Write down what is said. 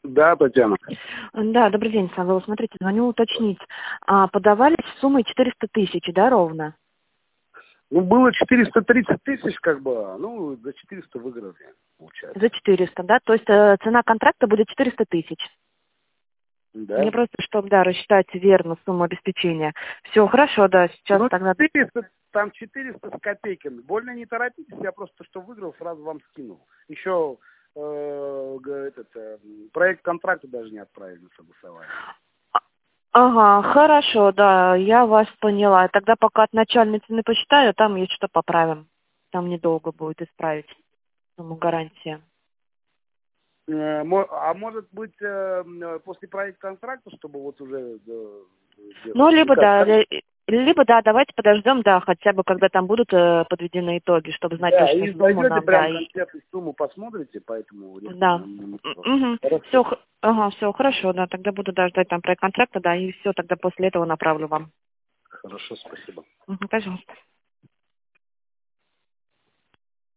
Да, Татьяна. Да, добрый день, Савел. Смотрите, звоню уточнить. Подавались суммой 400 тысяч, да, ровно? Ну, было 430 тысяч, как бы, ну, за 400 выиграли, получается. За 400, да? То есть цена контракта будет 400 тысяч. Мне Да. просто, чтобы, да, рассчитать верно сумму обеспечения. Все, хорошо, да, сейчас Ну, тогда... 400, там 400 с копейками. Больно не торопитесь, я просто, что выиграл, сразу вам скинул. Еще проект контракта даже не отправили на согласование. Ага, хорошо, да, я вас поняла. Тогда пока от начальной цены посчитаю, там есть что поправим. Там недолго будет исправить сумму гарантии. А может быть, после проекта контракта, чтобы вот уже Ну, где-то... либо как, да, как? либо да, давайте подождем, да, хотя бы когда там будут подведены итоги, чтобы знать Да, точную и сумму зайдете нам, да. прям конкретную сумму, посмотрите, поэтому Да. Хорошо. Все, ага, все, хорошо, да, тогда буду да, ждать там проект контракта, да, и все, тогда после этого направлю вам. Хорошо, спасибо. Пожалуйста.